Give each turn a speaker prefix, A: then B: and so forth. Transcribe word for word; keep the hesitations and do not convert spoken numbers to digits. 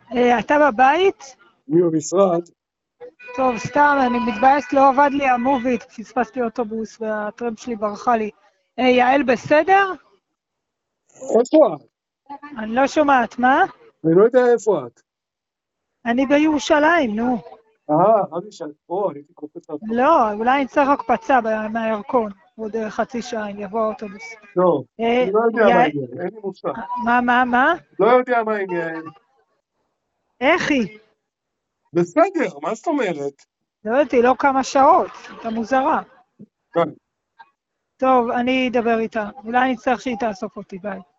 A: אה, אתה בבית?
B: מי במשרד?
A: טוב, סתם, אני מתבאס, לא עבד לי המוביט, פספסתי אוטובוס והטרמפ שלי ברחה לי. אה, יעל בסדר?
B: איפה את?
A: אני לא שומעת, מה?
B: אני לא יודע איפה את.
A: אני בירושלים, נו.
B: אה, חשבתי שאת פה, הייתי קופץ לעשות.
A: לא, אולי נצטרך הקפצה ב- מהירקון, עוד אה, חצי שעה, אם יבוא האוטובוס.
B: לא,
A: אה,
B: אני לא יודע מה
A: יעל,
B: העניין, אין לי מושג.
A: מה, מה, מה?
B: לא יודע מה העניין.
A: איך היא?
B: בסדר, מה זאת אומרת?
A: לא יודעת, לא כמה שעות, הייתה מוזרה.
B: כן.
A: טוב, אני אדבר איתה. אולי אני אצטרך שהיא תאסוף אותי, ביי.